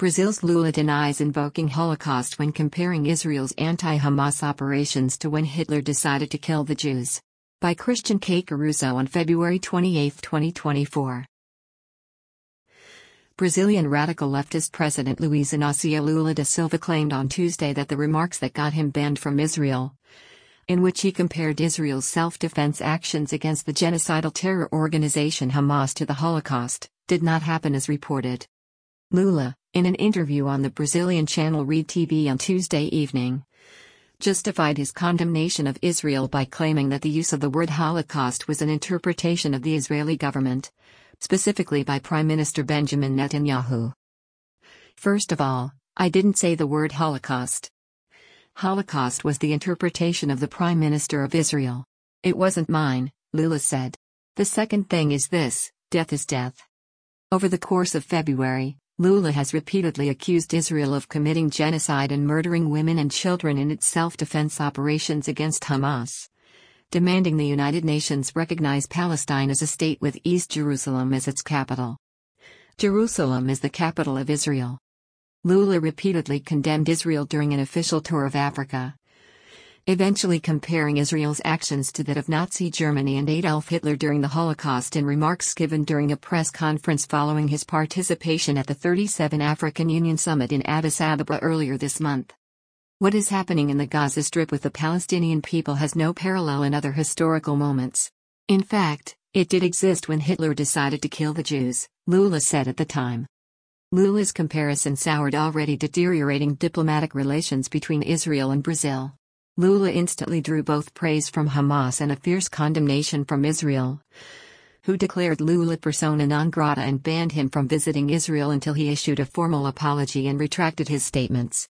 Brazil's Lula denies invoking Holocaust when comparing Israel's anti-Hamas operations to when Hitler decided to kill the Jews. By Christian K. Caruso on February 28, 2024. Brazilian radical leftist President Luiz Inácio Lula da Silva claimed on Tuesday that the remarks that got him banned from Israel, in which he compared Israel's self-defense actions against the genocidal terror organization Hamas to the Holocaust, did not happen as reported. Lula, in an interview on the Brazilian channel Rede TV on Tuesday evening, justified his condemnation of Israel by claiming that the use of the word Holocaust was an interpretation of the Israeli government, specifically by Prime Minister Benjamin Netanyahu. First of all, I didn't say the word Holocaust. Holocaust was the interpretation of the Prime Minister of Israel. It wasn't mine, Lula said. The second thing is this: death is death. Over the course of February, Lula has repeatedly accused Israel of committing genocide and murdering women and children in its self-defense operations against Hamas, demanding the United Nations recognize Palestine as a state with East Jerusalem as its capital. Jerusalem is the capital of Israel. Lula repeatedly condemned Israel during an official tour of Africa, eventually comparing Israel's actions to that of Nazi Germany and Adolf Hitler during the Holocaust in remarks given during a press conference following his participation at the 37 African Union Summit in Addis Ababa earlier this month. What is happening in the Gaza Strip with the Palestinian people has no parallel in other historical moments. In fact, it did exist when Hitler decided to kill the Jews, Lula said at the time. Lula's comparison soured already deteriorating diplomatic relations between Israel and Brazil. Lula instantly drew both praise from Hamas and a fierce condemnation from Israel, who declared Lula persona non grata and banned him from visiting Israel until he issued a formal apology and retracted his statements.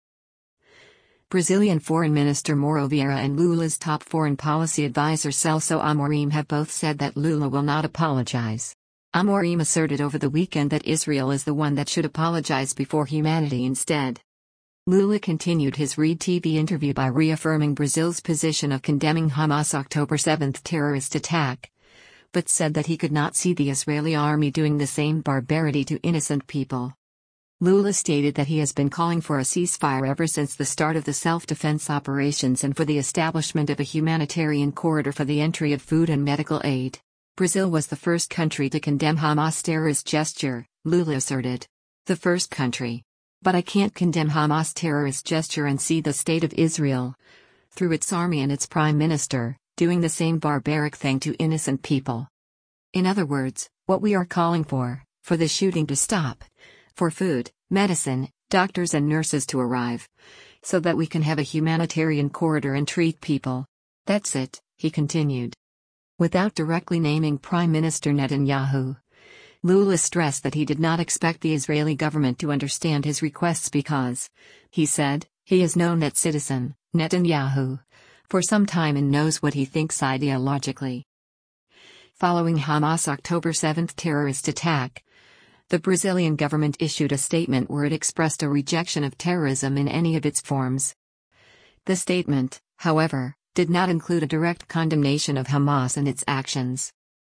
Brazilian Foreign Minister Mauro Vieira and Lula's top foreign policy advisor Celso Amorim have both said that Lula will not apologize. Amorim asserted over the weekend that Israel is the one that should apologize before humanity instead. Lula continued his Rede TV interview by reaffirming Brazil's position of condemning Hamas' October 7 terrorist attack, but said that he could not see the Israeli army doing the same barbarity to innocent people. Lula stated that he has been calling for a ceasefire ever since the start of the self-defense operations and for the establishment of a humanitarian corridor for the entry of food and medical aid. Brazil was the first country to condemn Hamas' terrorist gesture, Lula asserted. The first country. But I can't condemn Hamas' terrorist gesture and see the State of Israel, through its army and its prime minister, doing the same barbaric thing to innocent people. In other words, what we are calling for the shooting to stop, for food, medicine, doctors and nurses to arrive, so that we can have a humanitarian corridor and treat people. That's it, he continued. Without directly naming Prime Minister Netanyahu, Lula stressed that he did not expect the Israeli government to understand his requests because, he said, he has known that citizen, Netanyahu, for some time and knows what he thinks ideologically. Following Hamas' October 7 terrorist attack, the Brazilian government issued a statement where it expressed a rejection of terrorism in any of its forms. The statement, however, did not include a direct condemnation of Hamas and its actions.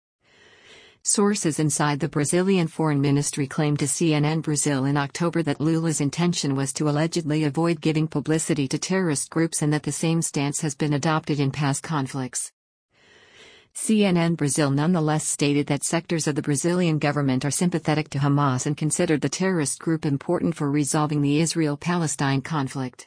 Sources inside the Brazilian Foreign Ministry claimed to CNN Brazil in October that Lula's intention was to allegedly avoid giving publicity to terrorist groups and that the same stance has been adopted in past conflicts. CNN Brazil nonetheless stated that sectors of the Brazilian government are sympathetic to Hamas and considered the terrorist group important for resolving the Israel-Palestine conflict.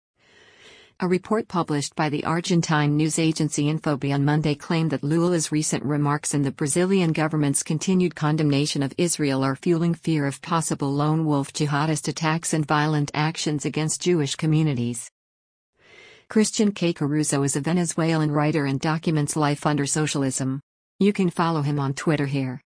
A report published by the Argentine news agency Infobae on Monday claimed that Lula's recent remarks and the Brazilian government's continued condemnation of Israel are fueling fear of possible lone wolf jihadist attacks and violent actions against Jewish communities. Christian K. Caruso is a Venezuelan writer and documents life under socialism. You can follow him on Twitter here.